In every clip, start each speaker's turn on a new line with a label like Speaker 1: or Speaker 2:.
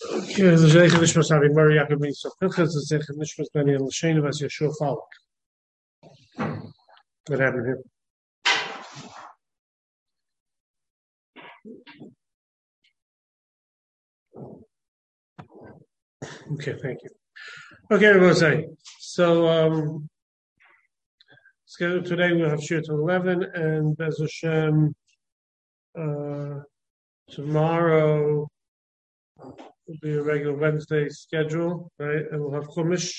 Speaker 1: Okay, the Zeichen Nishmas having Mary Yaakov Ben Yisrael Pinchas, the Zeichen Nishmas Daniel Shane as Yeshua Falk. What happened here? Okay, thank you. Okay, everybody. So, scheduled today we'll have Shir till 11, and Bez Hashem, tomorrow will be a regular Wednesday schedule, right? And we'll have Chumash.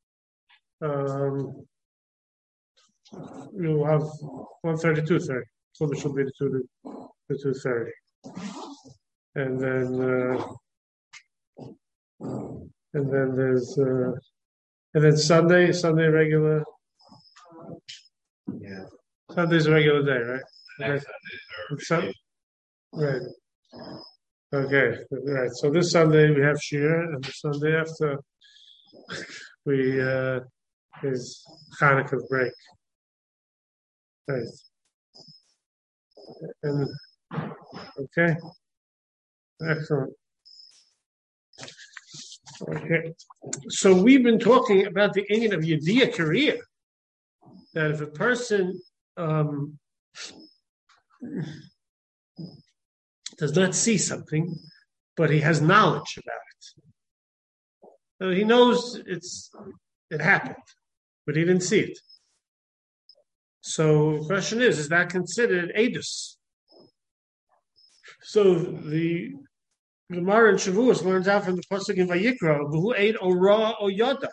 Speaker 1: We'll have 1:30, 2:30. Chumash will be the 2:30. And then there's and then Sunday regular.
Speaker 2: Yeah.
Speaker 1: Sunday's a regular day, right?
Speaker 2: Next
Speaker 1: Okay. Right. Okay. Right. So this Sunday we have Shir, and the Sunday after we is Hanukkah break. Right. And okay. Excellent. Okay. So we've been talking about the Indian of Yediyah career. That if a person does not see something, but he has knowledge about it. So he knows it happened, but he didn't see it. So the question is that considered edus? So the Gemara in Shavuos learns out from the pasuk in Vayikra, "V'hu eid o ra o yada."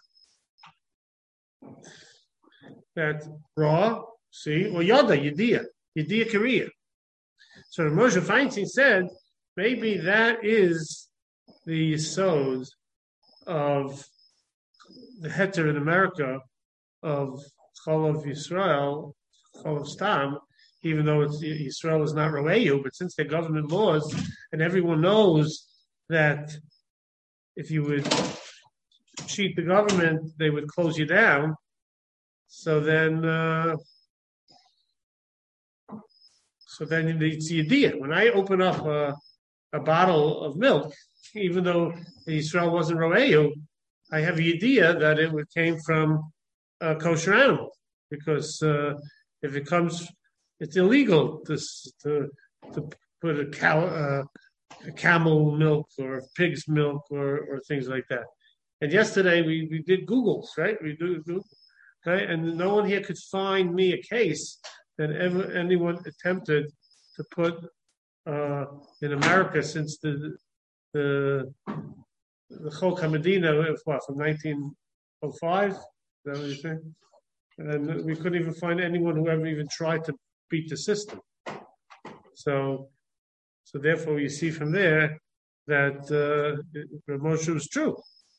Speaker 1: That ra, see, or yada, yediyah career. So Moshe Feinstein said maybe that is the yesod of the heter in America of Chol of Yisrael, Chol of Stam, even though Yisrael is not Roeyu, but since they're government laws, and everyone knows that if you would cheat the government, they would close you down. So then it's Yediyah. When I open up a bottle of milk, even though Yisrael wasn't Roeyu, I have a Yediyah that it came from a kosher animal, because if it comes, it's illegal to put a camel milk or pig's milk or things like that. And yesterday we did Googles, right? We do Google, right? And no one here could find me a case that anyone attempted to put in America since the Chol HaMedina, from 1905. Is that what you think? And we couldn't even find anyone who ever even tried to beat the system. So therefore, you see from there that Moshe was true.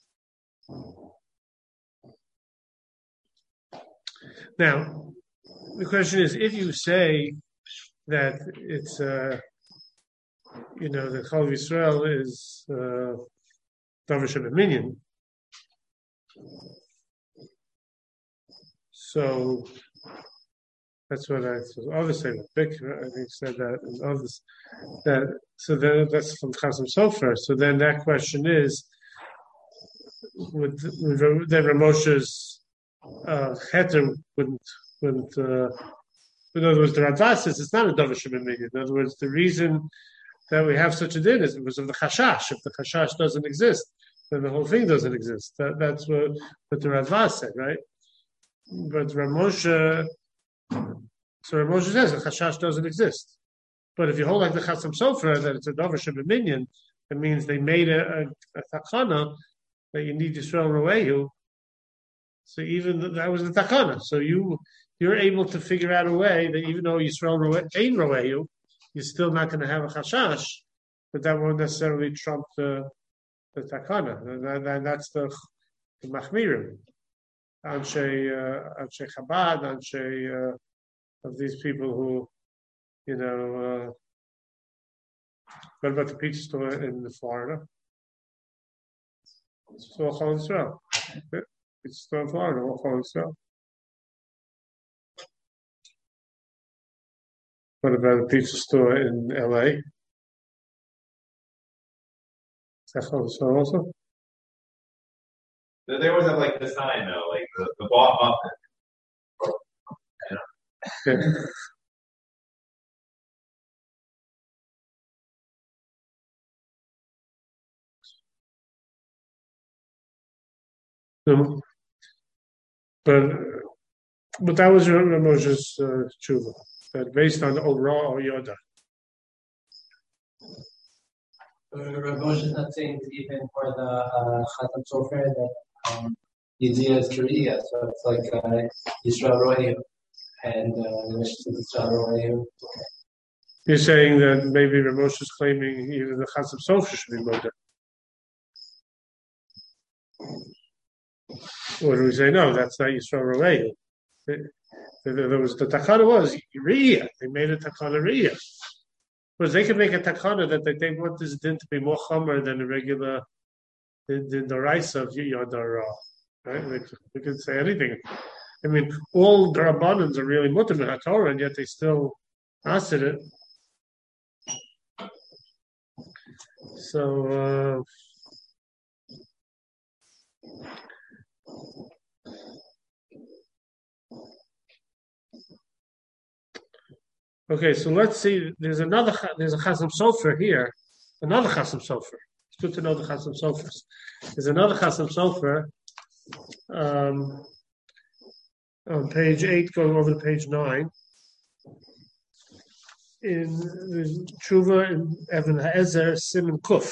Speaker 1: Now, the question is, if you say that it's the Chol of Yisrael is Davar Shebeminion, so that's what others say. Big, I think, said that, and others that. So then that's from Chasam Sofer. So then that question is, would Ramosha's heter wouldn't in other words, the Radva says it's not a Davar Shebeminion. In other words, the reason that we have such a din is because of the Chashash. If the Chashash doesn't exist, then the whole thing doesn't exist. That's what the Radva said, right? But Ramosha says the Chashash doesn't exist. But if you hold like the Chasam Sofer that it's a Davar Shebeminion, it means they made a takana that you need Yisrael Roeyu. So even that was the takana. So you're able to figure out a way that even though Yisrael ain't Roeyu, you're still not going to have a Chashash, but that won't necessarily trump the takana. And that's the Machmirim. Anshe Chabad, Anshe of these people who, what about the pizza store in Florida? It's all Chol Yisrael. Pizza store in Florida, all Chol Yisrael. What about a pizza store in LA? So also.
Speaker 2: They always have like the sign though, like the bought muffin.
Speaker 1: Yeah. No. But that was Moshe's tshuva, that based on Ora or Yoda.
Speaker 3: Rav Moshe is not saying that even for the Chatam Sofer that Yizia is Korea, so it's like Yisrael Rohim and the Mishnah says Yisrael Rohim.
Speaker 1: You're saying that maybe Rav Moshe is claiming even the Chatam Sofer should be Moda. Or do we say no? That's not Yisrael Rohim. There was the takana was Riyah. They made a takana Riyah. Because they could make a takana that they want this din to be more chomer than the regular the rice of Yodar. Right? We could say anything. I mean, all the Rabbanans are really mutter in Torah, and yet they still asked it. So. Okay, so let's see. There's a Chasam Sofer here, another Chasam Sofer. It's good to know the Chasam Sofers. There's another Chasam Sofer on page 8, going over to page 9. In the Tshuva in Evan Ha'ezer Simon Kuf.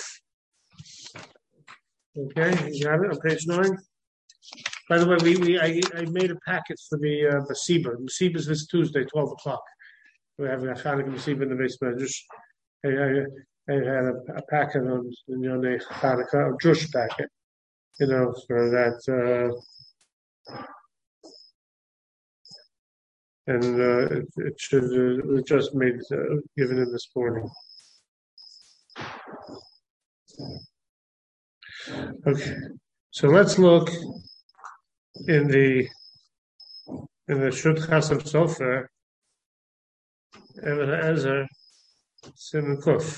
Speaker 1: Okay, you have it on page 9. By the way, I made a packet for the Masiba. Masiba is this Tuesday, 12 o'clock. We're having a Chanukah Masiba in the basement. I had a packet on the Chanukah, a Drush packet, for that. And it should it just made given in this morning. Okay, so let's look in the Shut Chasam Sofer. Evan Ha'ezer Simon Kuf.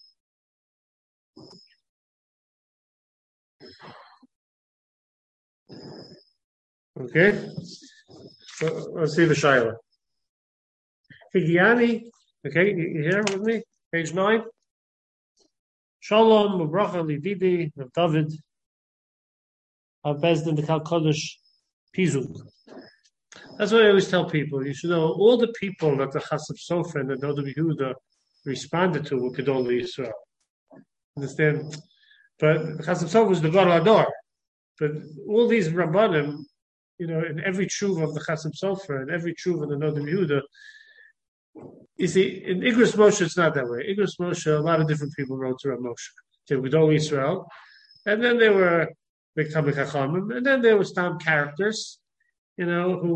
Speaker 1: Okay, so let's see the Shaila. Higiani, okay, you here with me? Page 9. Shalom, Ubracha, Lididi, David, Bezdin, the Kodesh, Pizuk. That's what I always tell people. You should know all the people that the Chasam Sofer and the Noda Yehuda responded to were Gedol Yisrael. Understand? But Chasam Sofer was the Gadol Ador. But all these Rabbanim, in every tshuva of the Chasam Sofer and every tshuva of the Noda Yehuda, you see, in Igros Moshe, it's not that way. Igros Moshe, a lot of different people wrote to Rav Moshe. They were Gedol Yisrael. And then they were becoming Chachamim. And then there were some characters, who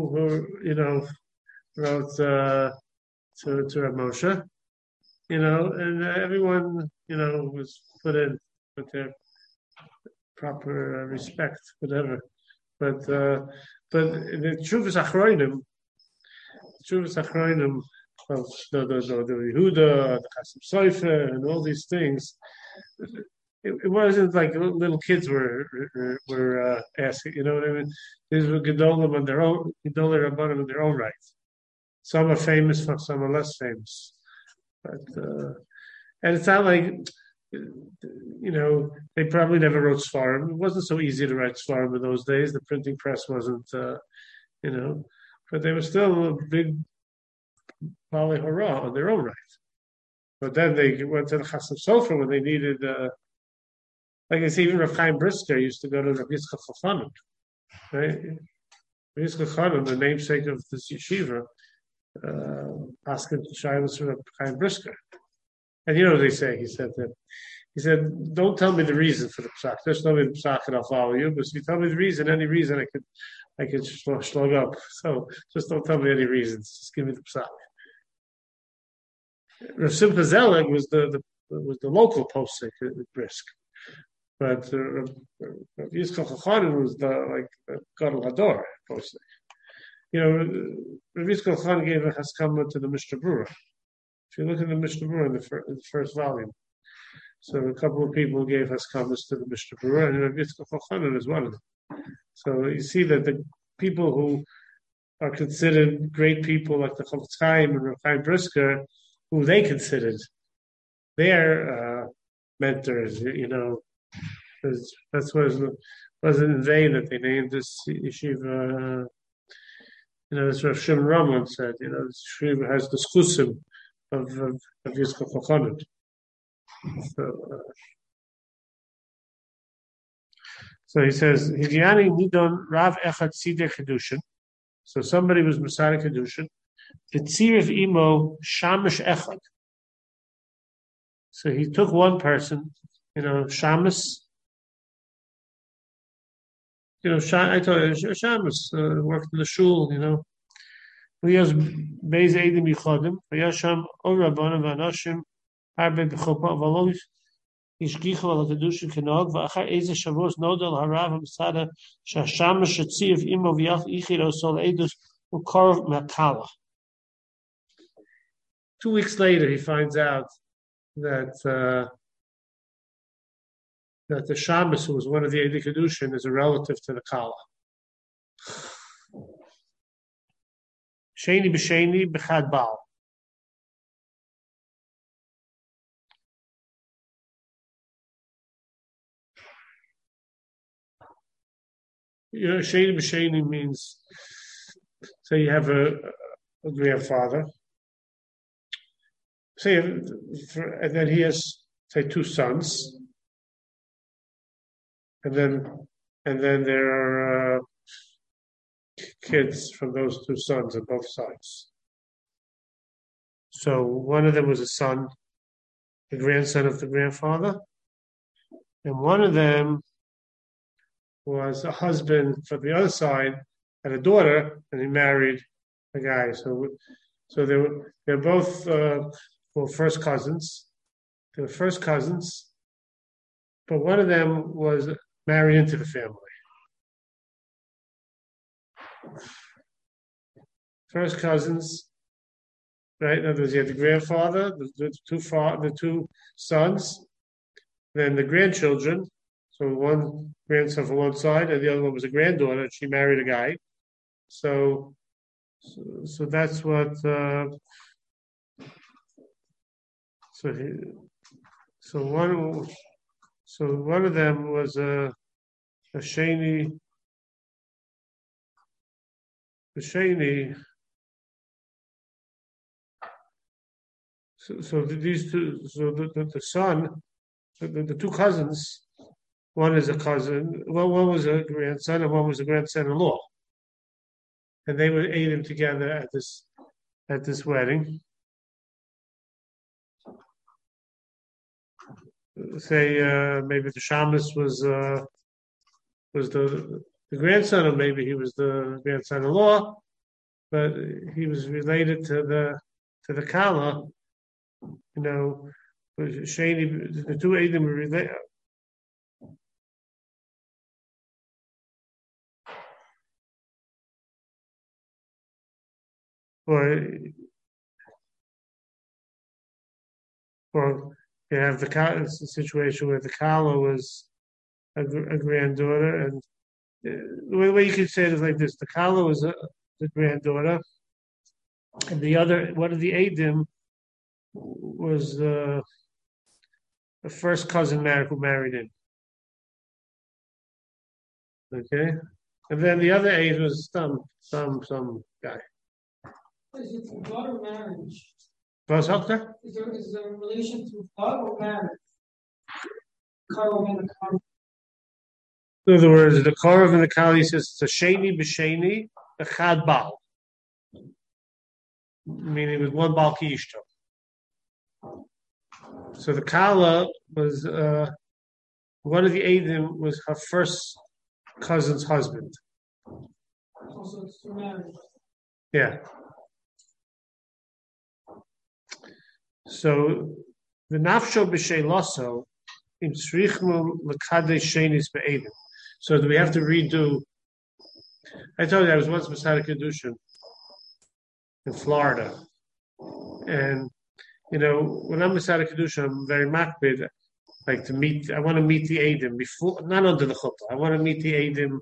Speaker 1: wrote to Rav Moshe, and everyone, was put in with their proper respect, whatever. But the Tshuvas Achronim of the Yehuda, the Chasam Sofer, and all these things, it wasn't like little kids were asking, you know what I mean? These were Gedolim on their own, Gedolim Rabbanim in their own right. Some are famous, some are less famous. But and it's not like, they probably never wrote Svarim. It wasn't so easy to write Svarim in those days. The printing press wasn't, but they were still a big Bali Hara on their own right. But then they went to the Chasam Sofer when they needed, like I see, even Rav Chaim Brisker used to go to Rav Yitzchak Chafanim, right? Rav Yitzchak Chafanim, the namesake of this yeshiva, asking Shilas for Rav Chaim Brisker. And you know what they say? He said, don't tell me the reason for the psak. Just tell me the psak and I'll follow you. But if you tell me the reason, any reason, I could slug up. So just don't tell me any reasons. Just give me the psak. Rav Simcha Zelig was the local posek at Brisk, but Rav Yitzchak Chafanim was the Gadol Hador posek. Rav Yitzchak Chafanim gave a haskama to the Mishnah Berurah. If you look at the Mishnah Berurah in the first volume, So a couple of people gave us comments to the Mishnah Berurah, and Rabbi Yitzchak Chochanan is one of them. So you see that the people who are considered great people, like the Chofetz Chaim and Rav Chaim Brisker, who they considered their mentors, that's what wasn't in vain that they named this yeshiva. As Rav Shimon Raman said, this yeshiva has the schusim of Yitzchak Chochanan. So he says, Higyani nidon Rav Echad Sideh Kedushin. So somebody was Masada Kedushin. The Tziriv Imo Shamish Echad. So he took one person, Shamus. I told you, Shamus worked in the shul, He has Beis Eidim Yichodim. V'yasham O Rabbanim V'anoshim Harbe B'chopa V'alois. השגיחו על הקדוש כנהוג, ואחר איזה שבועות נודע להרב המסעדה שהשמש שציב עמו ויח איכילו סול עדוס וקורב מהקלה. 2 weeks later, he finds out that the Shabbos, who was one of the Eidei Kedushin, is a relative to the Kala. Sheni b'sheni b'chad Baal. Sheni b'sheni means, say you have a grandfather, and then he has, say, 2 sons, and then there are kids from those 2 sons on both sides. So one of them was a son, the grandson of the grandfather, and one of them was a husband from the other side, had a daughter, and he married a guy. So they're both first cousins. They were first cousins, but one of them was married into the family. First cousins, right? In other words, you had the grandfather, the 2 sons, then the grandchildren. So one grandson from one side, and the other one was a granddaughter. She married a guy. So that's what. So one of them was a sheni. The sheni. So these 2. So the son, the 2 cousins. One is a cousin. Well, one was a grandson, and one was a grandson-in-law, and they would aid him together at this wedding. Say maybe the Shamus was the grandson, or maybe he was the grandson-in-law, but he was related to the Kala. Shani, the 2 Eidim were related. Or you have the situation where the Kala was a granddaughter, and the way you could say it is like this: the Kala was the granddaughter, and one of the Eidim was the first cousin who married him. Okay, and then the other Eid was some guy.
Speaker 4: Is it God or marriage?
Speaker 1: Was Doctor?
Speaker 4: Is there a relation to God or marriage?
Speaker 1: In other words, the Korov and the Kali says it's a sheni b'sheni, a chad Baal. Meaning it was one Baal ki ishto. So the Kala was one of the Eidim was her first cousin's husband.
Speaker 4: Also, it's for marriage.
Speaker 1: Yeah. So the nafsho b'sheiloso im tzrichmu l'kadei shenis be'edim. So do we have to redo? I told you I was once Masada Kedushin in Florida, and when I'm Masada Kedushin, I'm very makbid like to meet. I want to meet the Eidim before, not under the chuppah. I want to meet the Eidim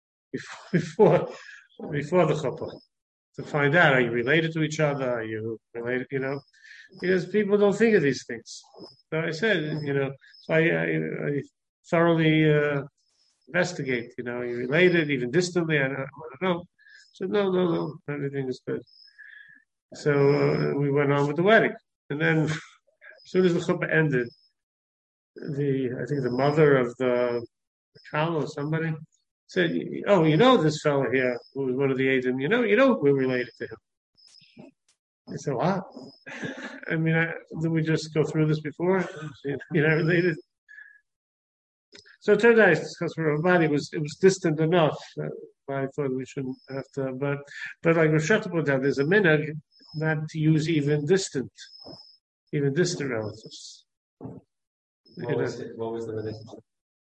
Speaker 1: before the chuppah to find out, are you related to each other? Are you related? Because people don't think of these things. So I said, so I thoroughly investigate. Are you related, even distantly? I don't know. So no, everything is good. So we went on with the wedding, and then as soon as the chuppah ended, I think the mother of the child or somebody said, "Oh, this fellow here who was one of the Eidim. We're related to him." I said, "What? I mean, did we just go through this before? Related." So it turned out, because for everybody it was distant enough. I thought we shouldn't have to, but like Rosh Hashanah, there's a minhag not to use even distant relatives.
Speaker 2: What was the relationship?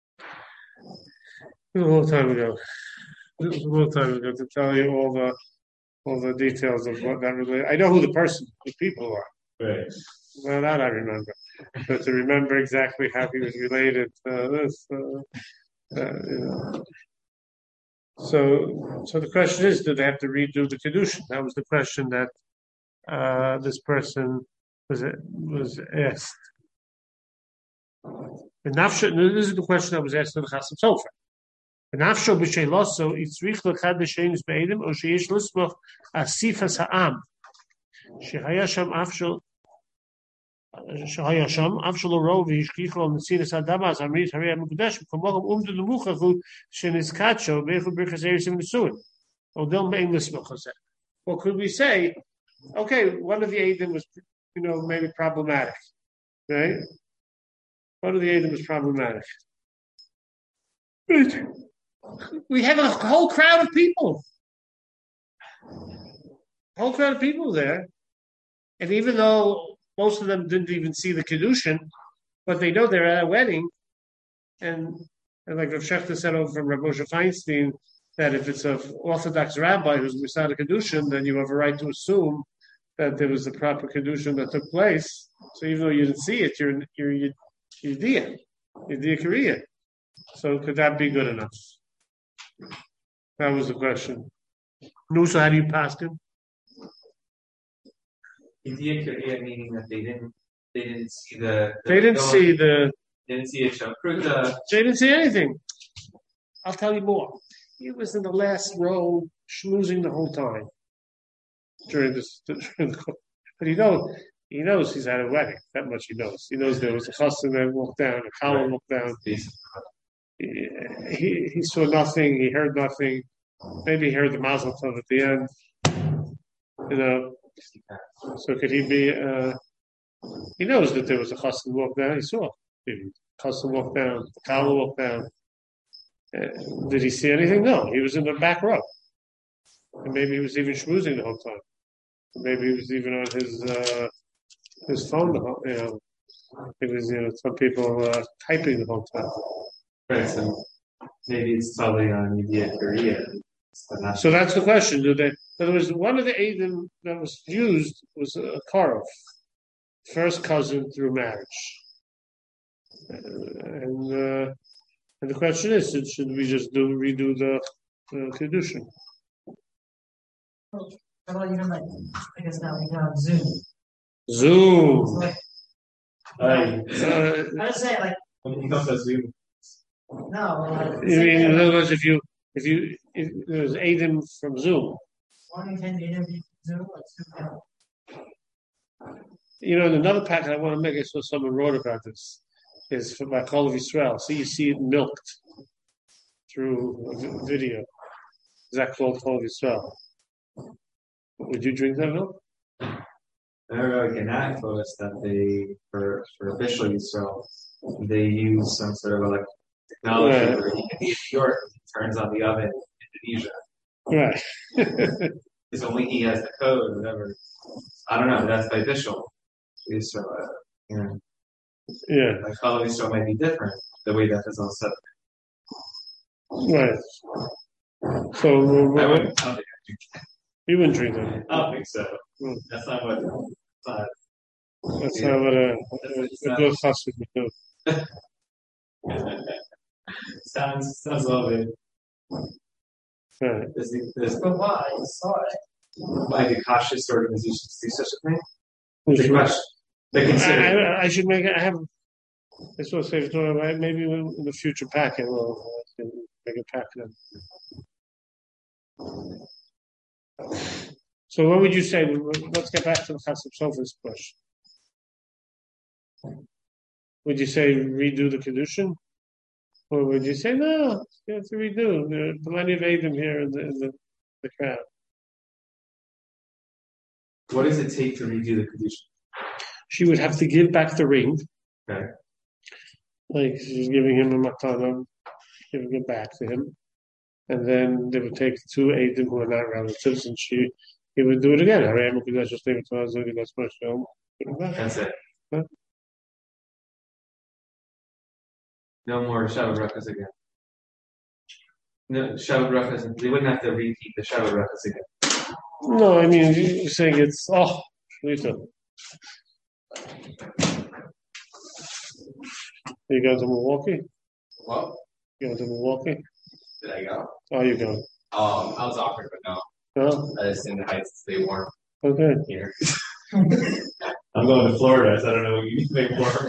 Speaker 1: It was a long time ago. To tell you all the details of what that really. I know who the people are.
Speaker 2: Right.
Speaker 1: Well, that I remember, but to remember exactly how he was related to this, So the question is, do they have to redo the kedushin? That was the question that this person was asked. This is the question that was asked to the Chasam Sofer. Nafsho b'sheiloso itzrich lechad b'sheinis be'edim or sheyesh lismoch asifas ha'am shehaya sham afshol afshol oro v'yishkichu al nesinas adama az amrit harei ha'mekudesh k'mocham umdu l'muchachu shenizkacho b'echul birchas erisim nesuin odel be'en lismoch hazeh. Or could we say, okay, one of the Eidim was, maybe problematic, right? One of the Eidim was problematic. We have a whole crowd of people. There. And even though most of them didn't even see the Kedushin, but they know they're at a wedding. And like Rav Shechter said over from Rav Moshe Feinstein, that if it's an Orthodox rabbi who's Misad Kedushin, then you have a right to assume that there was the proper Kedushin that took place. So even though you didn't see it, you're Yediyah Korea. So could that be good enough? That was the question. Nusa, how do you pass him?
Speaker 2: Yediyah Korea, meaning that they didn't see
Speaker 1: They didn't see
Speaker 2: a shafruta.
Speaker 1: They didn't see anything. I'll tell you more. He was in the last row, schmoozing the whole time during the but he knows he's at a wedding. That much he knows. He knows there was a chassan that walked down, a column walked down. He saw nothing. He heard nothing. Maybe he heard the mazel tov at the end. So could he be? He knows that there was a chassan walk down. He saw the chassan walk down. The column walked down. Did he see anything? No. He was in the back row, and maybe he was even schmoozing the whole time. Maybe he was even on his phone. It was some people typing the whole time.
Speaker 2: Right, so maybe it's probably on Yediyah Korea.
Speaker 1: So that's the question. In other words, one of the Eidim that was used was a Karov, first cousin through marriage. And the question is, should we just redo the Kedushin?
Speaker 5: How about even I guess now we can have Zoom.
Speaker 1: Zoom.
Speaker 5: So
Speaker 2: I
Speaker 5: would say
Speaker 2: when it comes to Zoom.
Speaker 5: No.
Speaker 1: You mean, in other words, if there's Eidim from Zoom.
Speaker 5: 1 in 10 Eidim Zoom,
Speaker 1: In another packet I want to make, I saw someone wrote about this, is by Kol of Yisrael. So you see it milked through video. Is that called Kol of Yisrael? Would you drink that milk?
Speaker 2: Gannat told us that they, for official Yisrael, they use some sort of technology where he can be in New York, he turns on the oven in Indonesia.
Speaker 1: Right.
Speaker 2: Because only he has the code or whatever. I don't know, that's by official Yisrael.
Speaker 1: Yeah.
Speaker 2: Like Kol Yisrael might be different, the way that is all set.
Speaker 1: Right. So
Speaker 2: I don't think I do.
Speaker 1: You wouldn't drink that.
Speaker 2: I don't think so. That's not what.
Speaker 1: That's not what a good chassid would do.
Speaker 2: Sounds lovely.
Speaker 1: Right.
Speaker 3: But why? I saw it.
Speaker 2: Why do cautious organizations do such a thing?
Speaker 1: We
Speaker 2: The
Speaker 1: should-
Speaker 2: question. They consider.
Speaker 1: I should make it. I have. That's what I say. Maybe in the future packet we'll make a packet. So what would you say? Let's get back to the Chasam Sofer's question. Would you say redo the Kedushin? Or would you say, no, you have to redo? There are plenty of Adam here in the crowd.
Speaker 2: What does it take to redo the Kedushin?
Speaker 1: She would have to give back the ring.
Speaker 2: Okay.
Speaker 1: Like she's giving him a matana, giving it back to him. And then they would take two Adam who are not relatives, and he would do it again.
Speaker 2: That's it.
Speaker 1: Huh?
Speaker 2: No more Shabbat Brachas again. No, Shabbat Brachas, they wouldn't have to repeat the Shabbat Brachas again.
Speaker 1: No, I mean, you're saying it's, Lisa. You go to Milwaukee?
Speaker 6: What?
Speaker 1: You go to Milwaukee?
Speaker 6: Did I go?
Speaker 1: Oh, you go.
Speaker 6: I was offered, but no.
Speaker 1: No?
Speaker 6: I just in the Heights to stay warm
Speaker 1: Okay.
Speaker 6: here.
Speaker 2: I'm going to Florida, so I don't know what you need to make warm.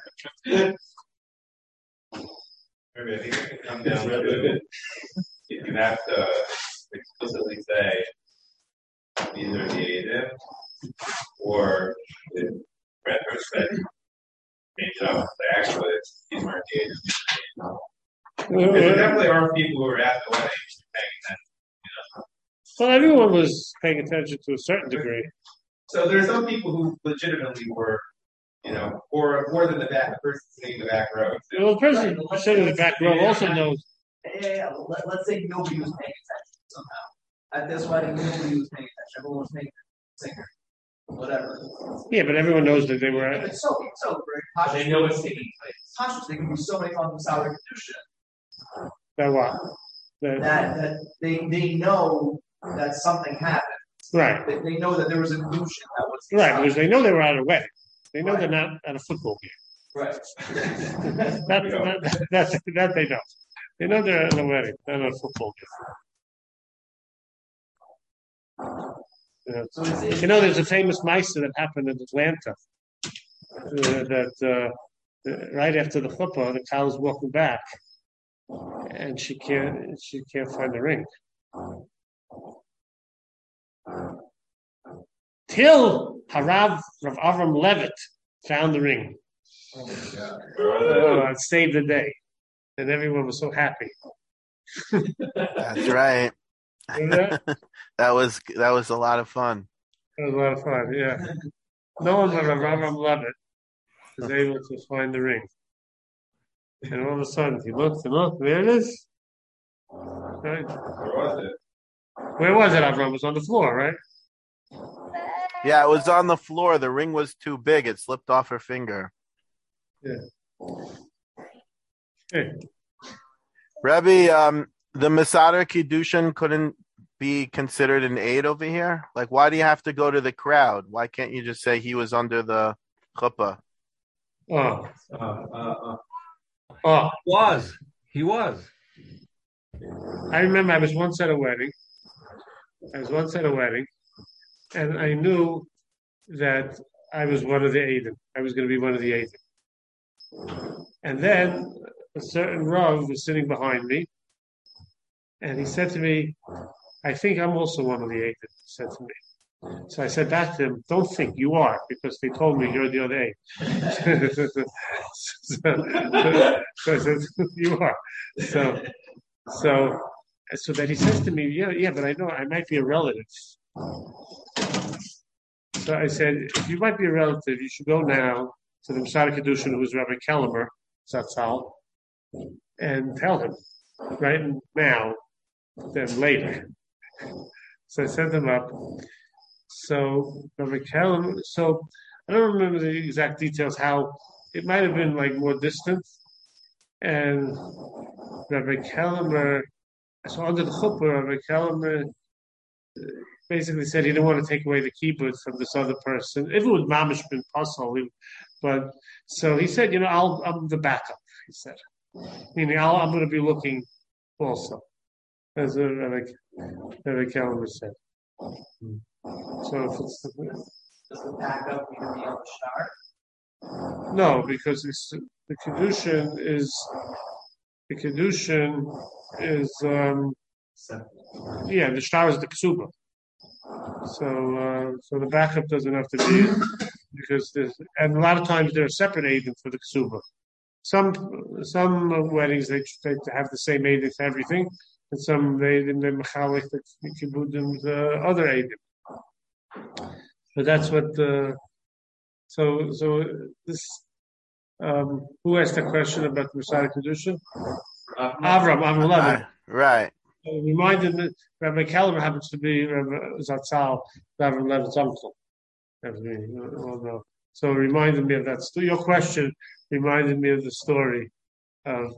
Speaker 7: Maybe I think it can come down to if you have to explicitly say these are the Adam or the retrospect change it up. Actually, these weren't the Adam. Because there definitely are people who are at the wedding paying attention.
Speaker 1: Well, everyone was paying attention to a certain degree.
Speaker 7: So there are some people who legitimately were, or more than the person sitting in the back row.
Speaker 1: Well, the person sitting in the back row also knows.
Speaker 5: Yeah. Let's say nobody was paying attention somehow. At this wedding, nobody was paying attention. Everyone was paying attention. Singer. Whatever.
Speaker 1: Yeah, but everyone knows that they were.
Speaker 5: It's so very
Speaker 2: They know what's taking place.
Speaker 5: conscious. There can be so many times without a condition
Speaker 1: That what?
Speaker 5: that they know that something happened.
Speaker 1: Right.
Speaker 5: They know that there was a condition that was
Speaker 1: Right, because they know they were at a wedding. They know they're not at a football game.
Speaker 5: right.
Speaker 1: That they know. They know they're at a wedding, not at a football game.
Speaker 5: So it's
Speaker 1: There's a famous Meister that happened in Atlanta. Right after the chuppah, the cow is walking back, and she can't find the ring. Till Harav Rav Avram Levitt found the ring. It saved the day, and everyone was so happy.
Speaker 8: That's right. That was a lot of fun.
Speaker 1: It was a lot of fun, yeah. No one but Rav Avram Levitt was able to find the ring. And all of a sudden, he looked and looked, there it is. Right. Where was it, Avram? It was on the floor, right?
Speaker 8: Yeah, it was on the floor. The ring was too big. It slipped off her finger.
Speaker 1: Yeah. Hey.
Speaker 8: Rebbe, the Masada Kiddushin couldn't be considered an aid over here? Like, why do you have to go to the crowd? Why can't you just say he was under the chuppah?
Speaker 9: He was.
Speaker 1: I remember I was once at a wedding. And I knew that I was one of the Eidim. I was going to be one of the Eidim. And then a certain Rav was sitting behind me, and he said to me, I think I'm also one of the Eidim, he said to me. So I said back to him, don't think, you are, because they told me you're the other Eidim. so I said, you are. So that he says to me, yeah, but I know I might be a relative. So I said, if you might be a relative, you should go now to the Masada Kedushin, who was Rabbi Kellemer, Zatzal, and tell him, right now, then later. So I sent him up. So Rabbi Kellemer, I don't remember the exact details, how it might have been like more distant. And Rabbi Kellemer, so under the chuppah, Rabbi Kellemer basically said he didn't want to take away the kibbutz from this other person. If it would mamish been possible, But so he said, I'm the backup. He said, meaning I'm going to be looking also, as Rabbi Kellerman said. So if it's
Speaker 5: Does the backup need to be on the star?
Speaker 1: no, because the kedushin is the star is the ksuba. So the backup doesn't have to be because and a lot of times there are separate agents for the ksuba. Some weddings they have the same agent for everything, and some they mechalik the kibbutz the other agent. But that's what so this who asked the question about the Messiah Kedushin? Avram 11.
Speaker 8: Right.
Speaker 1: It reminded me, Rabbi Kellerman happens to be Rabbi Zatzal, Rabbi Levin's uncle. So it reminded me of that. Your question reminded me of the story of.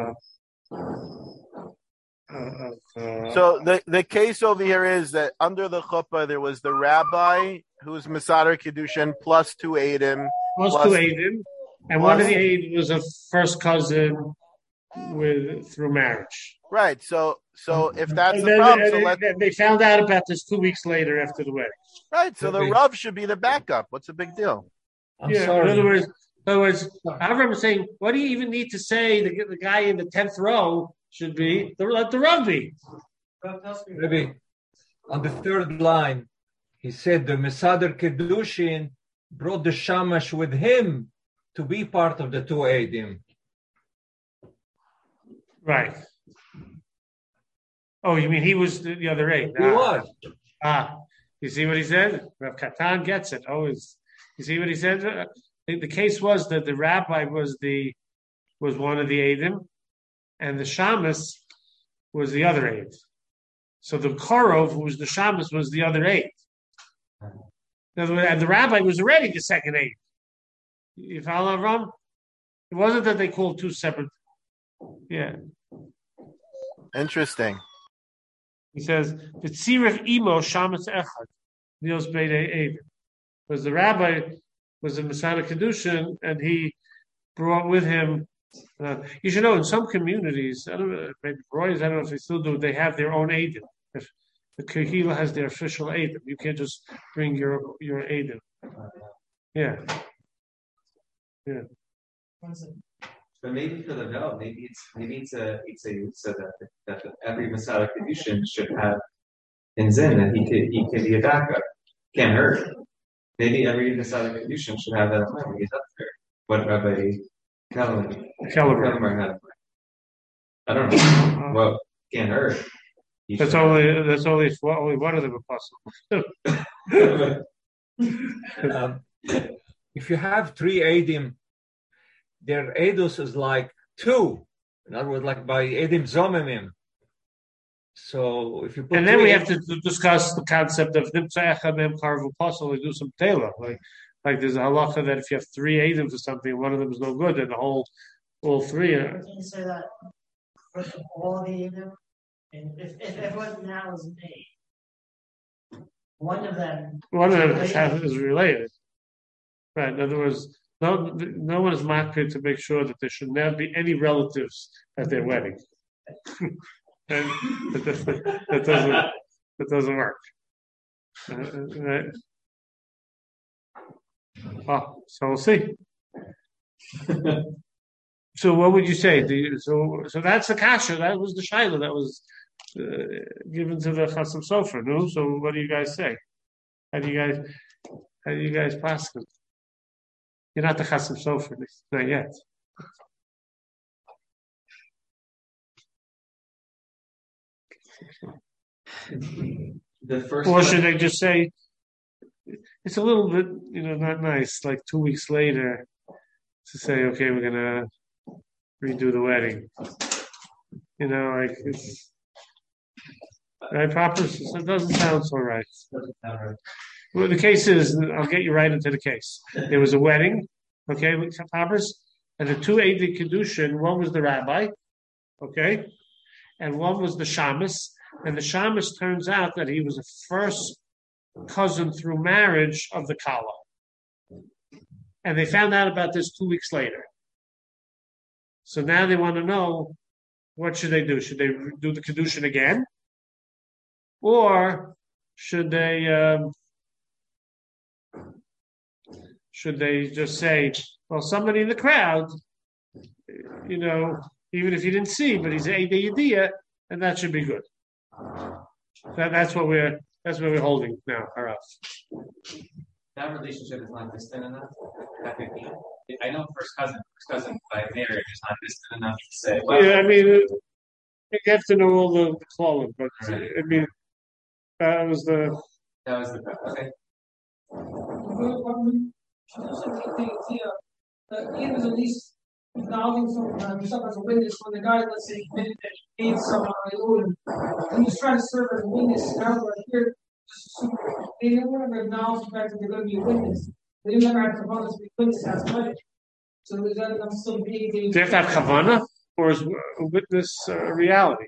Speaker 8: So the case over here is that under the chuppah there was the rabbi who's Masader Kedushin plus two Eidim.
Speaker 1: Plus two Eidim. And one of the Eidim was a first cousin through marriage.
Speaker 8: Right. So if that's the problem,
Speaker 1: they found out about this 2 weeks later after the wedding.
Speaker 8: Right. So the Rav should be the backup. What's the big deal?
Speaker 1: In other words, Avram was saying, what do you even need to say? The guy in the 10th row should be let the Rav be.
Speaker 9: Maybe on the third line, he said the Mesader Kedushin brought the Shamash with him to be part of the two Eidim.
Speaker 1: Right. Oh, you mean he was the other eight?
Speaker 9: He was.
Speaker 1: You see what he said? Rav Katan gets it. Always. You see what he said? The case was that the rabbi was one of the Eidim, and the Shamus was the other eight. So the Korov, who was the Shamus, was the other eight. And the rabbi was already the second eight. You follow, Avram? It wasn't that they called two separate. Yeah.
Speaker 8: Interesting.
Speaker 1: He says, "V'tzirich imo shamas echad nios beidei eidim." Because the rabbi was a Masada Kedushin, and he brought with him. You should know, in some communities, I don't know, maybe Roy's, I don't know if they still do. They have their own eidim. If the Kehila has their official eidim, you can't just bring your eidim. Yeah.
Speaker 2: But maybe for the veil, maybe it's a so that every Masada Kedushin should have in Zin that he can be a backup. Can't hurt. Maybe every Masada Kedushin should have that when he's up there. What Rabbi Kellerman had. I don't know. Well, can't hurt.
Speaker 1: That's only one of them possible.
Speaker 9: If you have three Eidim, their Eidos is like two. In other words, like by Eidim Zomimim. So if you put,
Speaker 1: and then we have to discuss the concept of Nimtza Echad Mem Karvu Pasal. We do some Tela, like there's a halacha that if you have three Eidim for something, one of them is no good, then all three are.
Speaker 4: Can you say that for all the Eidim? And if everyone now is an eight, one of them
Speaker 1: is related. Right. In other words, no one is marked to make sure that there should never be any relatives at their wedding. And that doesn't work. Right. So we'll see. So what would you say? So that's the kasha. That was the shaila that was given to the Chasam Sofer. No. So what do you guys say? How do you guys pass it? You're not the Chasam Sofer, not yet. Or should they just say it's a little bit, not nice, like 2 weeks later to say, okay, we're gonna redo the wedding. Like it's right proper. It doesn't sound so right. Well, the case is, I'll get you right into the case. There was a wedding, okay, with Papas, and the two Eidei Kedushin, one was the rabbi, okay, and one was the Shamus, and the Shamus turns out that he was a first cousin through marriage of the Kala. and they found out about this 2 weeks later. So now they want to know, what should they do? Should they do the Kedushin again? Or should they just say, well, somebody in the crowd, even if you didn't see, but he's a Yediyah, and that should be good. That's what we're holding now, Harav.
Speaker 2: That relationship is not distant enough. I know first cousin by marriage is not distant enough to say. Well,
Speaker 1: yeah, I mean, you have to know all the clothing, but right. I mean, that was the
Speaker 2: okay.
Speaker 4: Ian is at least acknowledging himself as a witness when the guy, let's say, committed that he ate some and he's trying to serve as a witness. Now we're here, they didn't want to acknowledge the fact that they're going to be a witness. They didn't have kavanah to be witness as much. So is that still being? Do
Speaker 1: you have to have kavanah, or is a witness a reality?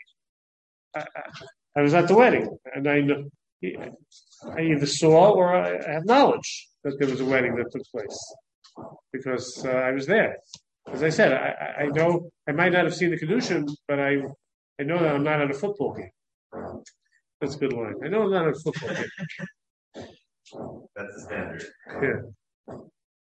Speaker 1: I was at the wedding, and I either saw or I have knowledge that there was a wedding that took place because I was there. As I said, I know I might not have seen the Kedushin, but I know that I'm not at a football game. That's a good line. I know I'm not at a football game.
Speaker 7: That's the standard.
Speaker 1: Yeah.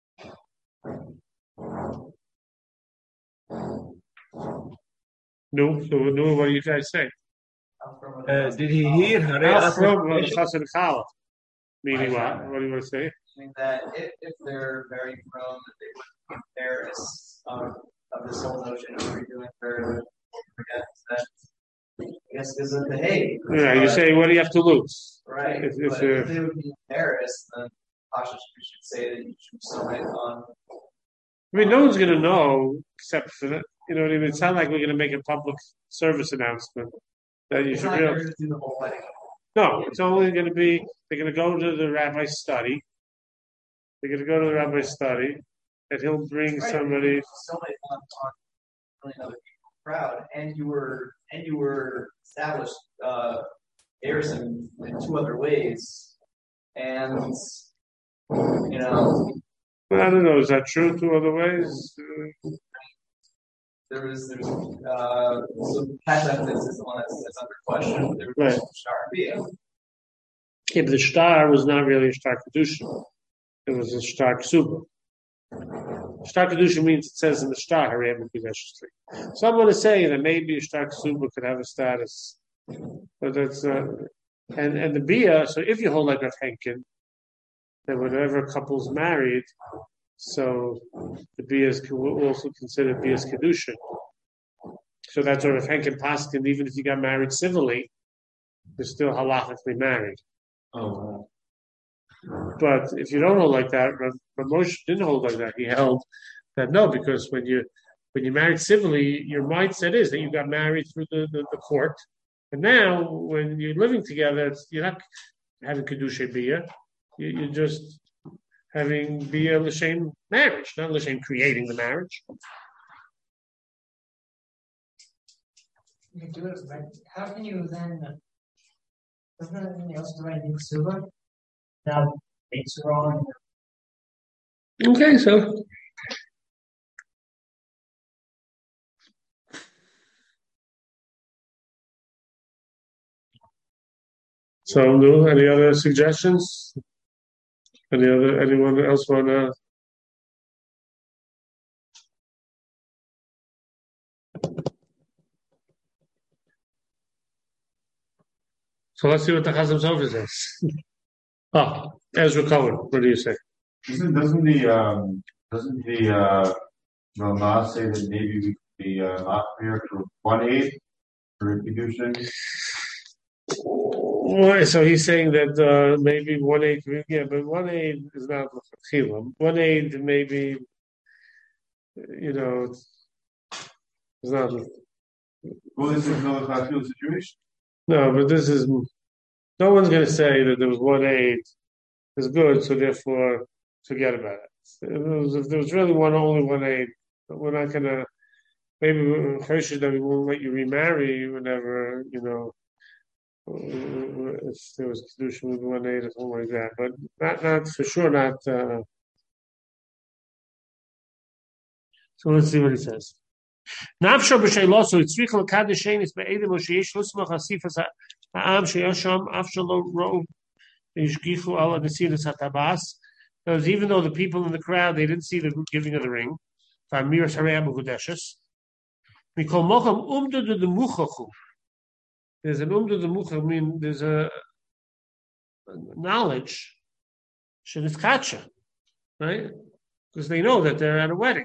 Speaker 1: No, what do you guys say?
Speaker 9: Did he hear
Speaker 1: How from Chassan Challah? Meaning what? What do you want to say?
Speaker 5: Meaning that if they're very prone, that they would compare this of this whole notion of redoing further that I guess because of the hay.
Speaker 1: Yeah, you say, what do you have to lose?
Speaker 5: Right. If they would be embarrassed, then Pasha should say that you should still write on.
Speaker 1: I mean, no one's going to know except for that. You know what I mean? It's not like we're going to make a public service announcement that you should really
Speaker 5: do the whole wedding.
Speaker 1: No, it's only going to be, they're going to go to the rabbi's study. They're going to go to the rabbi's study, and he'll bring somebody.
Speaker 5: Somebody on really other people crowd, and you were established heirs in 2 other ways, and
Speaker 1: I don't know. Is that true? 2 other ways?
Speaker 5: There's some past evidence is the one that's under question. There was
Speaker 1: right.
Speaker 5: Shtar Bia.
Speaker 1: Yeah, but the Shtar was not really a Shtar Kedusha. It was a Shtar Ksuba. Shtar Kedusha means it says in the Shtar, Harem Kedusha. So I'm going to say that maybe a Shtar Ksuba could have a status. But that's and the Bia, so if you hold like Rav Henkin, that whenever a couple's married, so the Bia is also considered Bia's Kedusha. So that's what Rav Henkin Paskin, even if you got married civilly, you're still halachically married.
Speaker 2: Oh, wow.
Speaker 1: But if you don't hold like that, Rav Moshe didn't hold like that. He held that no, because when you married civilly, your mindset is that you got married through the court, and now when you're living together, you're not having kedusha bia, you're just having bia l'shem marriage, not l'shem creating the marriage.
Speaker 4: You do it, right? How can you then? Doesn't that anything else to write in Ksuba? Now it's wrong.
Speaker 1: Okay, so. So, no, any other suggestions? Anyone else want to? So let's see what the Chazam Sofer says. Ezra Cohen, what do you say?
Speaker 10: Doesn't the Ramah say that maybe we could be not here for 1/8 for Kedushin?
Speaker 1: So he's saying that maybe 1/8, yeah, but 1/8 is not Chilam. 1/8 maybe, it's not.
Speaker 10: Well, this is no Chazil situation.
Speaker 1: No, but this is. No one's going to say that there was 1/8 is good, so therefore forget about it. If there was really only 1/8, but we're not going to. Maybe that we won't let you remarry whenever if there was kedusha with 1/8 or something like that, but not for sure not So let's see what he says. Nafsho b'sheiloso itzricha l'kadeshenis be'edim sheyesh lusmach asifas ha'am sheyosham afshalo rov yishgichu ala nesinas hatabas. Because even though the people in the crowd, they didn't see the giving of the ring, there's an umdu de mucha, I mean, there's a knowledge, sheniskacha, right? Because they know that they're at a wedding.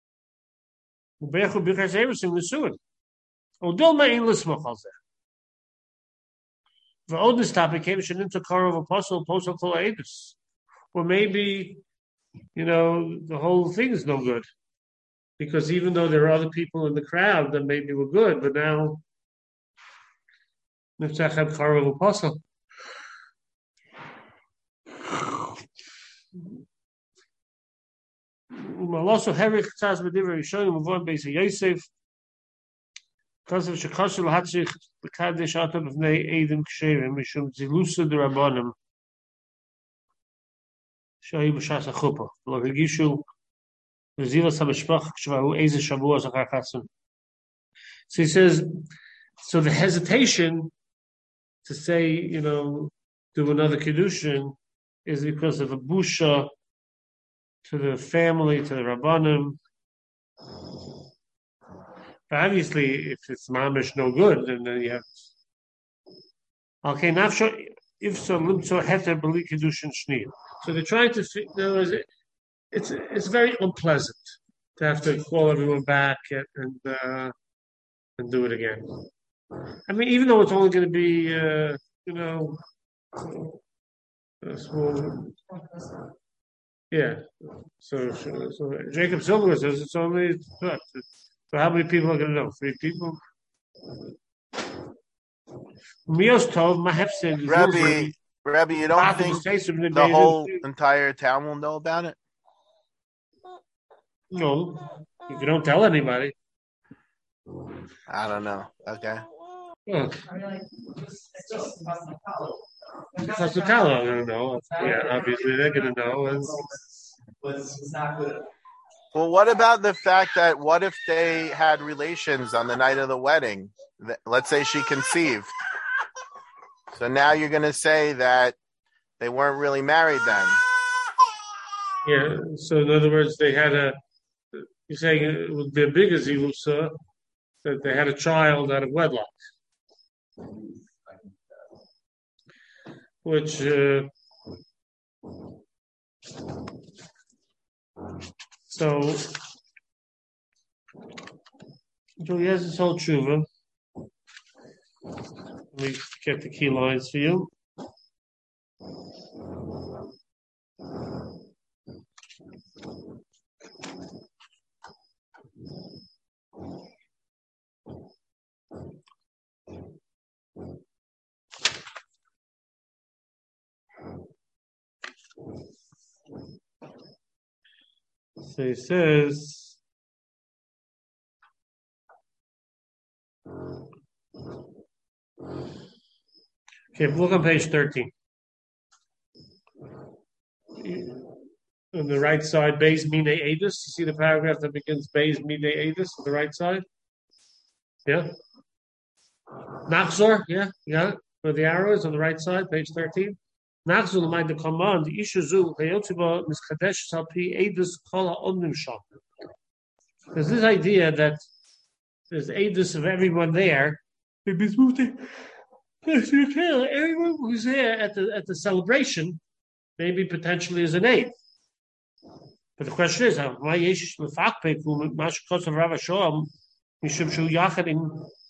Speaker 1: The oldest topic came to car of apostle Aedus. Or maybe, the whole thing is no good. Because even though there are other people in the crowd that maybe were good, but now Niftach had car of apostle. Also, Herich Tzaz B'divrei Rishonim Muvon Beis Yosef. Because of Shekashel Hatzich B'kadesh Atam B'nei Eidim Kshevim Mishum Zilusa D'Rabbanim Shahi B'Shas HaChuppah Lo Hegishu V'Zilas HaMishpach Kshvahu Eize Shavua Zachar Chatzim. So he says, so the hesitation to say, do another Kiddushin is because of a busha to the family, to the Rabbanim. But obviously, if it's mamish no good, then you have. Okay, nafsho if so limtzo heter b'li kedushin shniyah. So they're trying to. It's very unpleasant to have to call everyone back and do it again. I mean, even though it's only going to be, small. Yeah. So Jacob Silver says it's only. So how many people are going to know? 3 people?
Speaker 8: Rabbi, you don't think the whole entire town will know about it?
Speaker 1: No, if you don't tell anybody.
Speaker 8: I don't know. Okay.
Speaker 1: Oh. Pasukala, I don't know. Yeah, obviously they're going to know.
Speaker 5: Was not good.
Speaker 8: Well, what about the fact that what if they had relations on the night of the wedding? Let's say she conceived. So now you're going to say that they weren't really married then.
Speaker 1: Yeah, so in other words, they had you're saying it would be a bigger zilusa, that they had a child out of wedlock. Which, so he has this whole tshuva. Let me get the key lines for you. So he says, okay, look on page 13. On the right side, Beis Mine Edus. You see the paragraph that begins Beis Mine Edus on the right side? Yeah? Nachzor, yeah. Where the arrow is on the right side, page 13. Nachzor l'mayim the command, Ishazu, Hayotziba, Miskadesh, Salpi, Edus, Kol HaOmnim Sham. There's this idea that there's Edus of everyone there. Everyone who's there at the celebration, maybe potentially is an aid. But the question is, why Yeshish lefakpek mashkos of Rav Shoam mishum shu yachad in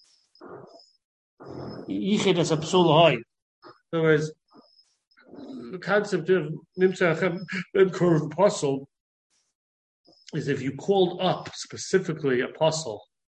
Speaker 1: yichid as a psul hoy. In other words, the concept of nimtzah curve apostle is if you called up specifically apostle.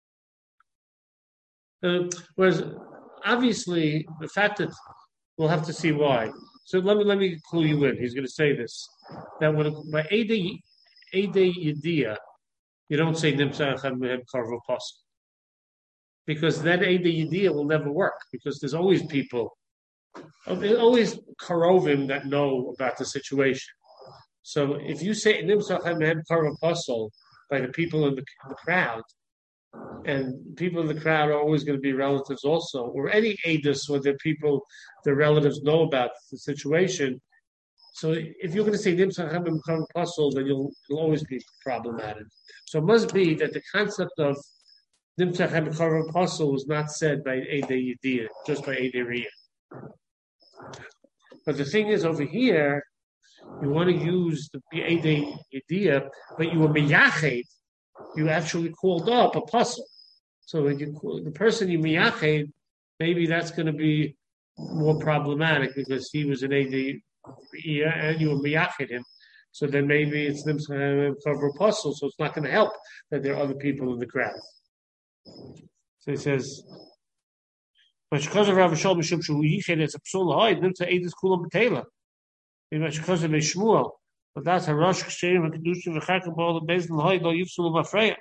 Speaker 1: Whereas obviously the fact that we'll have to see why. So let me clue you in. He's going to say this, that when by Eidei Yediyah, you don't say Nimtzah Echad Mehem Karv Apostle, because then Eidei Yediyah will never work, because there's always people, always Karovim that know about the situation. So if you say Nimtzah Echad Mehem Karv Apostle, by the people in the crowd, and people in the crowd are always going to be relatives also, or any edus where the relatives know about the situation. So if you're going to say Nimtzach Habim Karim Pasul, then you'll always be problematic. So it must be that the concept of Nimtzach Habim Karim Pasul was not said by Eidei Yediyah, just by Eidei Riyah. But the thing is, over here, you want to use the Eidei Yediyah, but you were miyached. You actually called up a pasul. So when you call the person you miyached, maybe that's going to be more problematic because he was an Eidei Riyah and you were miyached him. So then maybe it's them cover pasul. So it's not going to help that there are other people in the crowd. So he says. But because of Rav Shalom Mishum Shu Yiched, it's a psul ha'id. Nimtza Eidus Kulam B'Teila. Because of Shmuel, but that's a Rosh Ksherim and Kedushim v'Charkim B'Ol Beis L'Ha'id Lo Yifsul Mafreya.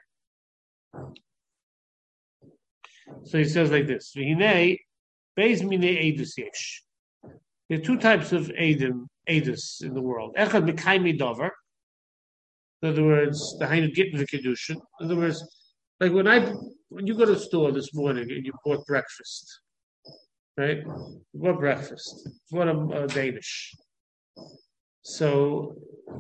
Speaker 1: So he says like this: V'hinei Beis Minei Eidus Yesh. There are two types of Eidus in the world. Echad Mekaymi Dover. In other words, the Hainu Gittin v'Kedushin. In other words, like when you go to the store this morning and you bought breakfast, right? You bought breakfast. You bought a Danish. So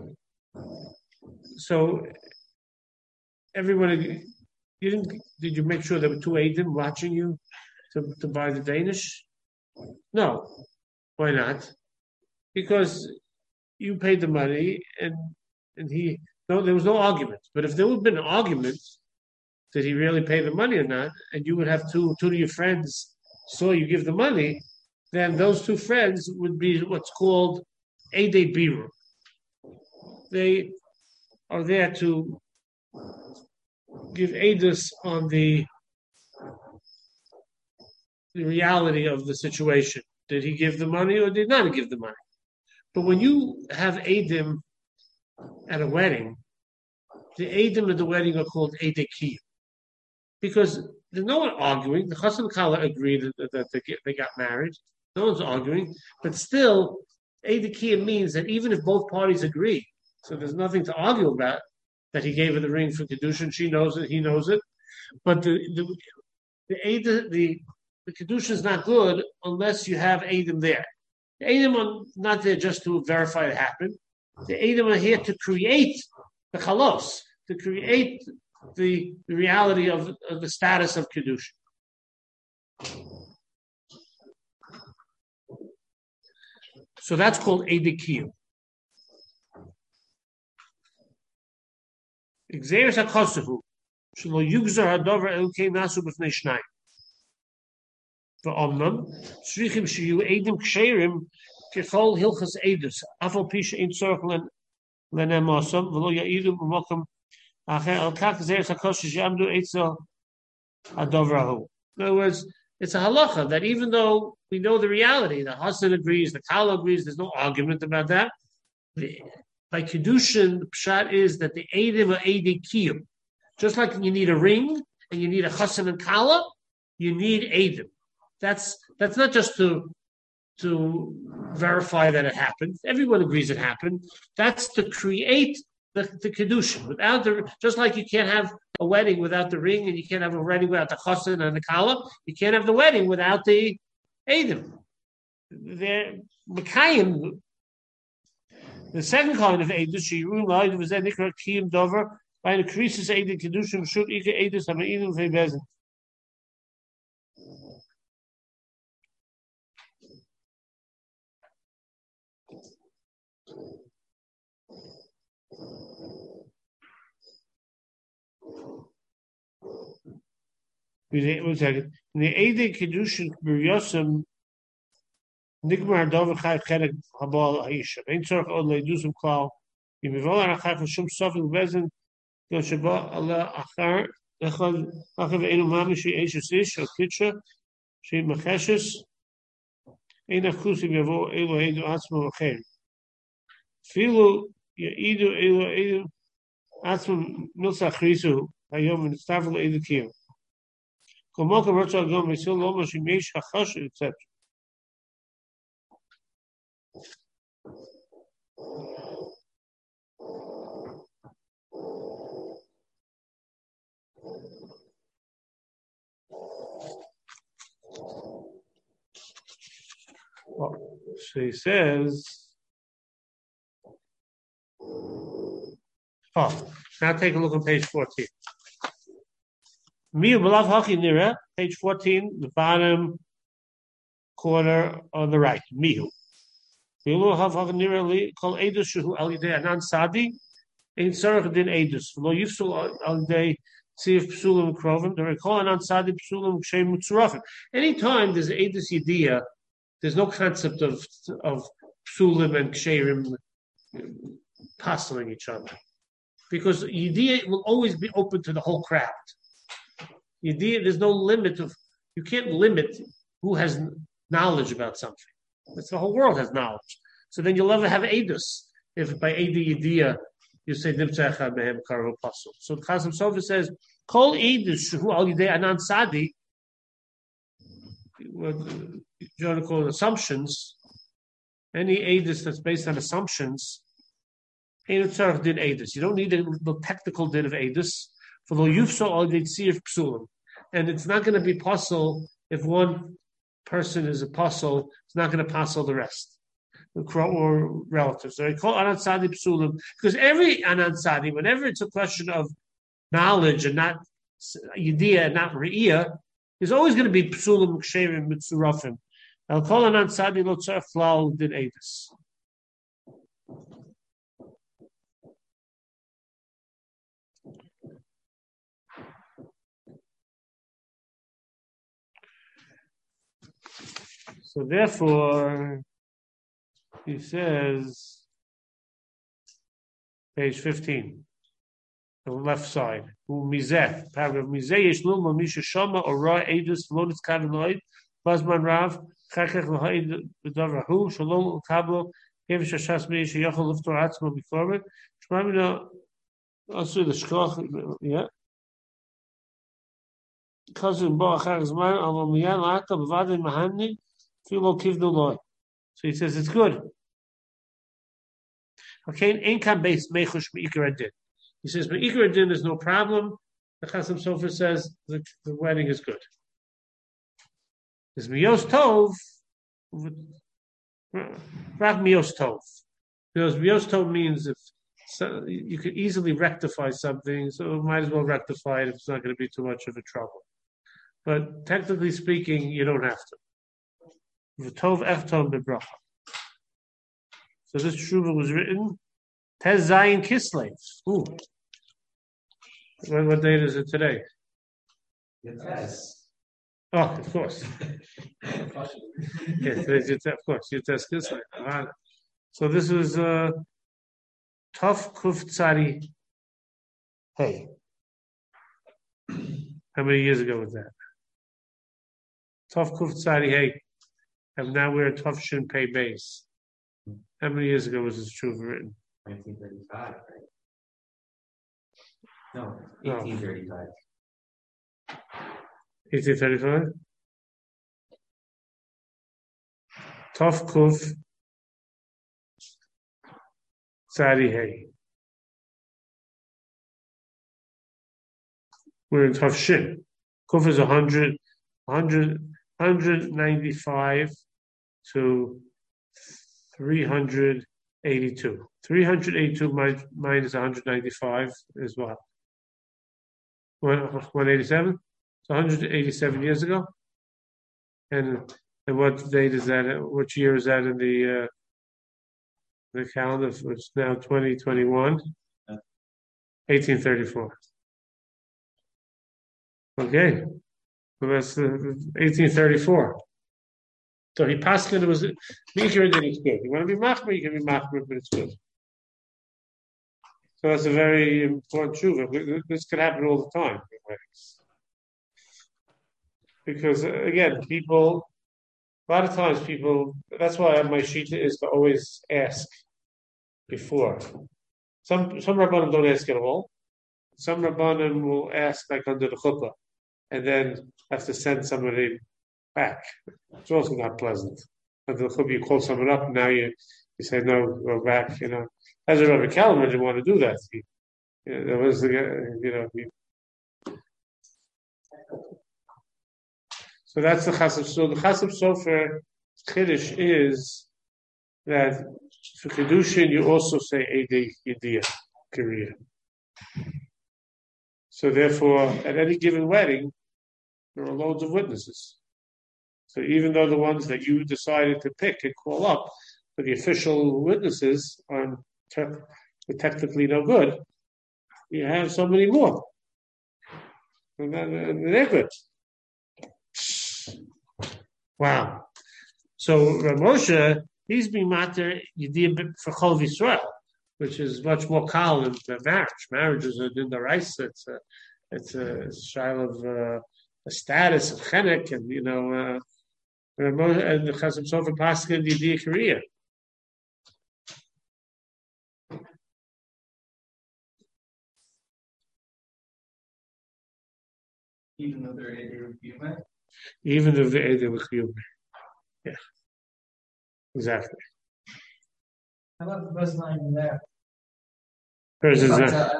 Speaker 1: everybody, did you make sure there were two Eidim watching you to buy the Danish? No. Why not? Because you paid the money and there was no argument. But if there would have been an argument, did he really pay the money or not? And you would have two of your friends saw you give the money, then those two friends would be what's called Eidei Biru. They are there to give Eidus on the reality of the situation. Did he give the money or did not give the money? But when you have Eidim at a wedding, the Eidim at the wedding are called Eidei Kiyum. Because there's no one arguing. The Chassan Kala agreed that they got married. No one's arguing. But still, Eidei Kiyum means that even if both parties agree, so there's nothing to argue about, that he gave her the ring for Kedushin, she knows it, he knows it. But the Kedushin is not good unless you have Eidim there. The Eidim are not there just to verify it happened. The Eidim are here to create the chalos, to create the reality of the status of Kedushin. So that's called Eidei Kiyum. Exeris HaKosahu, Shelo Yugzar HaDover Elukei Nasu B'fnei Shnayim. V'omnam, Tzrichim Sheyu Eidim Ksherim Kechol Hilchas Eidus, Afal Pisha Ein Tzorch Lenem Osam, V'lo Ya'idu B'mokum Acher Al Kach Exeris HaKosahu She'amdu Eitzel HaDover Ahu. In other words, it's a halacha that even though we know the reality, the Hassan agrees, the Kala agrees, there's no argument about that. By Kedushin, the pshat is that the Eidim are Eidei Kiyum. Just like you need a ring and you need a Chassan and Kala, you need Eidim. That's not just to verify that it happened. Everyone agrees it happened. That's to create the Kedushin. Without just like you can't have a wedding without the ring and you can't have a wedding without the Chassan and the Kala, you can't have the wedding without the Eidim. The Mekayim. The second kind of Eidus, Shirun Laid was then Nikra Kiyum Dover, by the creases Eidus Kedushim, Shuk Ika Eidus, Hama'idim Febezin. One second. In the Eidus Kedushin, B'Yosem, Nigmar Dover Chai Chenek Habal Aisha. Ein Tzorch Od Leidusum Klal. Yimivol Arachai Chashum Sofik Bezin. Yosheba Allah Achar. Echad Achav Einu Mami Shi Eishes Ish. O Kitsha. Shi Mecheshes. Ein Achusim Yavo Elo Eidu Atzmo V'chein. Filu Yaidu Elo Eidu Atzmo Milsa Chrisu. Hayom and Stavel Eidu Kiyom. Komoka Rotzal Gom Misil Lomo Shi Meish Hachosh, etc. So he says, now take a look on page 14. Page 14, the bottom corner on the right. Mihu. Call Edus Shuhu Al Yidei Anan Sadi. Ain't Sarach Din Edus. Lo Yifsul Al Yidei Tzif Psulim Krovim. The recall Anan Sadi Psulim Kshem Mutzurafim. Anytime there's Edus Yidiyah, there's no concept of Psulim and Ksherim pastling each other. Because Yidiyah will always be open to the whole crowd. Yidiyah, there's no limit you can't limit who has knowledge about something. That's the whole world has knowledge. So then you'll never have Edus. If by Edi Yidiyah you say Nimtzach Mehem Karu Pasul. So the Chasam Sofer says, Kol Edus Shuhu Al Yidei Anan Sadi, what you call assumptions, any Edus that's based on assumptions, Ain't Tzarech Din Edus. You don't need the technical din of Edus. For Lo Yufso Al Yidei Tzif Psulim. And it's not going to be possible if one person is a puzzle, it's not going to puzzle the rest, or relatives. So they call Anan Sadi Psulim, because every Anan Sadi, whenever it's a question of knowledge and not Yidiyah and not Re'iyah, there's always going to be Psulim, Ksherim, Mitzurafim. I'll call Anan Sadi Lo Tzarech Flal Din Edus. So therefore, he says, page 15, the left side. Mizeh, paragraph Mizeh Yeshlul Mamisha Shama or Ra Edus Lonis Kavinoid, Bazman Rav, Chakech Lahaid B'Davrahu, Shalom Kablo, Kevish Hashas Mei Sheyachol Liftor Atzmo before it. Shmamina also the Shkoch, yeah. Cousin Bo Achar Zman Al Miyan Lata B'Vadim Mahani. So he says it's good. Okay, income based mechush meikar din. He says meikar din is no problem. The Chasam Sofer says the wedding is good. There's miyos tov, rak miyos tov. Because miyos tov means if you could easily rectify something, so might as well rectify it if it's not going to be too much of a trouble. But technically speaking, you don't have to. V'tov echtom bebracha. So this tshuva was written Tez Zayin Kislev. Ooh. What date is it today?
Speaker 2: Yes.
Speaker 1: Oh, of course. Yes, of course. Tez Kislev. So this was Tov Kuf Tzadi Hey. How many years ago was that? Tov Kuf Tzadi Hey. And now we're at Tov Shin Pei base. How many years ago was this tshuva written?
Speaker 2: 1935, right? No, 1835.
Speaker 1: 1835? Tov Kuf Tzadi Hey. We're in Tov Shin. Kuf is 195 to 382. 382 minus 195 is what? 187? It's 187 years ago. And what date is that? Which year is that in the calendar? It's now 2021. 1834. Okay. So that's 1834. So he passed it was Mikra that it's good. You want to be Machmer, you can be Machmer, but it's good. So that's a very important tshuva. This could happen all the time in weddings. Because again, a lot of times that's why my shita is to always ask before. Some Rabbanim don't ask at all. Some Rabbanim will ask like under the chuppah, and then have to send somebody back. It's also not pleasant. Under the chuppah, you call someone up, and now you say no, go back. As a Rabbi Kalman didn't want to do that. There was So that's the Chasam. So the Chasam Sofer Chiddush is that for Kedushin you also say Eidei Yediyah Kiriya. So therefore, at any given wedding, there are loads of witnesses. So even though the ones that you decided to pick and call up for the official witnesses are technically no good, you have so many more. And they're good. Wow. So Rav Moshe, he's being matter Yediyah for Chol Yisrael, which is much more common than marriage. Marriage is in the rice. It's a style of a status of chenek, and and the Chasam Sofer Pascha Yediyah Kiriya.
Speaker 5: Even though they're Eidei L'Kiyumeh?
Speaker 1: Even if they're Eidei L'Kiyumeh. Yeah. Exactly.
Speaker 4: I love the first line in there.
Speaker 1: Hers is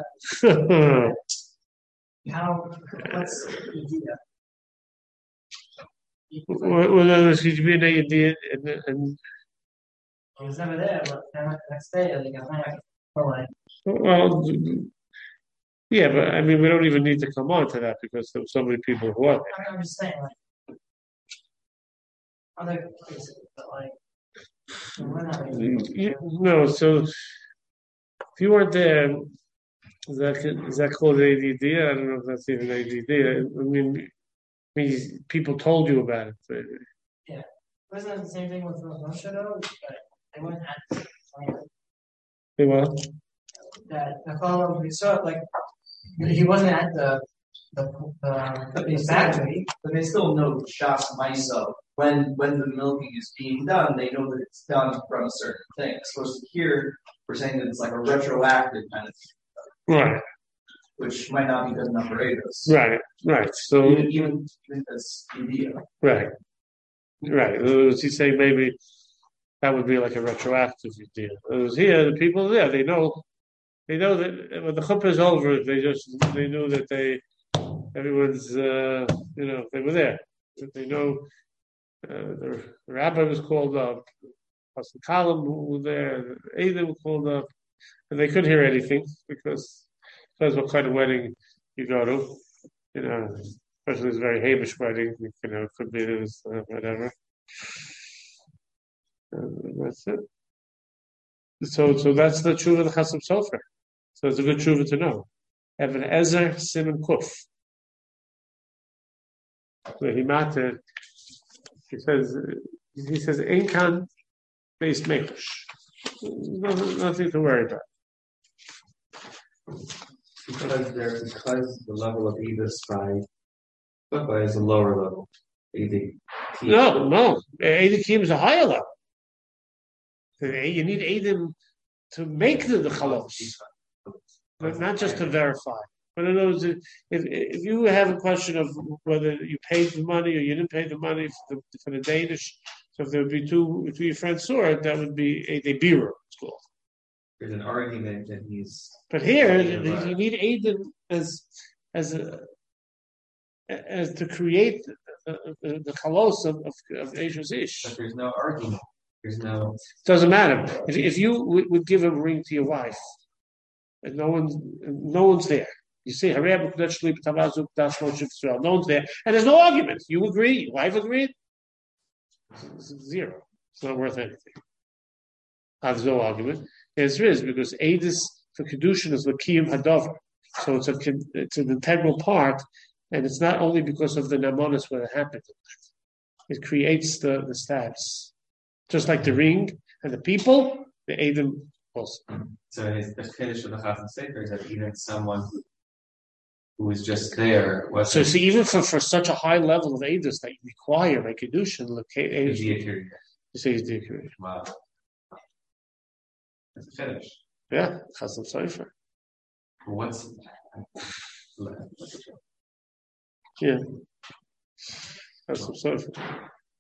Speaker 4: How, what's the idea?
Speaker 1: Well, could you be an idea and
Speaker 4: I was never there, but the next day they got back.
Speaker 1: well, yeah, but I mean, we don't even need to come on to that because there were so many people who are there.
Speaker 4: I'm just saying, like, other places, but like, we're not really
Speaker 1: no, so if you weren't there, is that called ADD? I don't know if that's even ADD. I mean, people told you about it. But,
Speaker 4: yeah. Wasn't that the same thing with Moshe though? They went at
Speaker 1: they what?
Speaker 4: that the fellow we saw like he wasn't at the factory,
Speaker 5: but they still know Shas Maisa. When the milking is being done, they know that it's done from a certain thing. As opposed to here, we're saying that it's like a retroactive kind of thing.
Speaker 1: Right.
Speaker 5: Which might not be good enough for Eidos.
Speaker 1: Right. So
Speaker 5: even as idea.
Speaker 1: Right. Was he saying maybe that would be like a retroactive idea? It was here, the people there, they know that when the chuppah is over, they knew that everyone's they were there. They know the rabbi was called up, Pastor Kalam were there, the Eidim were called up, and they couldn't hear anything because depends what kind of wedding you go to, especially this very Hamish wedding, it could be this, whatever. That's it. So that's the tshuva of the Chasam Sofer. So it's a good tshuva to know. Even Ezer Simon Kuf. Where he mattered, he says Inkan based Mekosh. Nothing to worry about.
Speaker 2: Because the level of Eidos by Chuppah is a lower level.
Speaker 1: No. Eidim Kiyum is a higher level. You need Eidim to make the chalos, but not just to verify. But in other words, if you have a question of whether you paid the money or you didn't pay the money for the Danish, so if there would be two your friends saw it, that would be a bira. It's called.
Speaker 2: There's an argument that he's.
Speaker 1: But here, you need Eidim as to create the chalos of Eishes Ish.
Speaker 2: But there's no argument. There's no.
Speaker 1: It doesn't matter. If you would give a ring to your wife, and no one's there, you say, no one's there, and there's no argument. You agree, your wife agreed. It's zero. It's not worth anything. There's no argument. Yes, there is, because Eidos for Kedushin is L'Kiyum Hadover. So it's an integral part, and it's not only because of the Namonis when it happened. It creates the status. Just like the ring and the people, the Eidim also.
Speaker 2: So the finish of the Chasam Sofer is that even someone who was just there was.
Speaker 1: So see, even for such a high level of Eidos that you require a Kedushin,
Speaker 2: you
Speaker 1: say it's Diyakir.
Speaker 2: Wow. That's the finish.
Speaker 1: Yeah, Chasam Sofer.
Speaker 2: What's.
Speaker 1: Yeah. Chasam Sofer.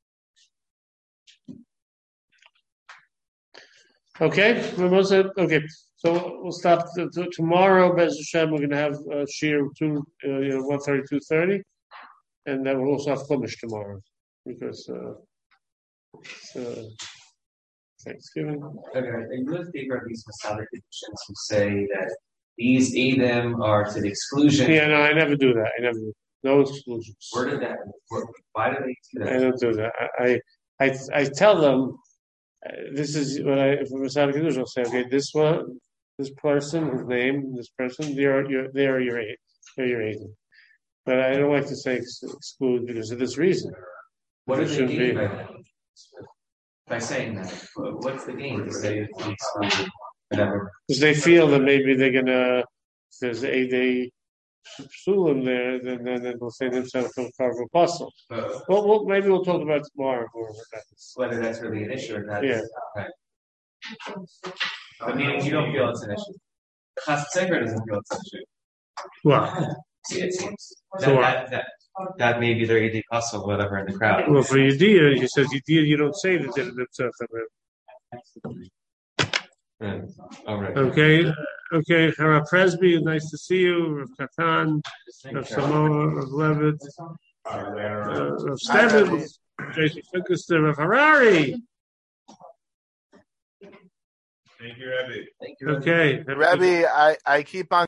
Speaker 1: Okay, so we'll stop tomorrow. Bez Hashem, we're going to have Shir 1:30, 2:30, and then we'll also have Chumash tomorrow because it's Thanksgiving.
Speaker 2: Okay, are you in favor of these Masada conditions who say that these Edom are to the exclusion?
Speaker 1: Yeah, no, I never do that. I never do. No exclusions.
Speaker 2: Where did that? Why do they do that?
Speaker 1: I don't do that. I tell them this is what if a Masada Kedusha will say, okay, this one, this person, his name, this person, they are your agent. But I don't like to say exclude because of this reason.
Speaker 2: What do they gain by that? By saying that, what's the gain to say it's excluded? Whatever.
Speaker 1: Because they feel that maybe they're gonna, if there's a psulim there, then they'll say themselves from Karva Apostle. Well, maybe we'll talk about it tomorrow.
Speaker 2: Whether that's really an issue or not.
Speaker 1: Yeah.
Speaker 2: Right. But meaning you don't feel it's an issue. Chas Sefer doesn't feel it's an issue.
Speaker 1: What?
Speaker 2: See, it seems
Speaker 1: So
Speaker 2: that may be their AD Apostle, whatever, in the crowd.
Speaker 1: Well, for Yediyah, he says Yediyah, you don't say that themselves.
Speaker 2: All right.
Speaker 1: Okay, Hara Presby, nice to see you. Rav Katan, Rav Samoa, Rav Levitt, Rav Stebbins, Jason Finkelster, Rav Harari.
Speaker 7: Thank you, Rabbi.
Speaker 1: Okay.
Speaker 8: Rabbi, I keep on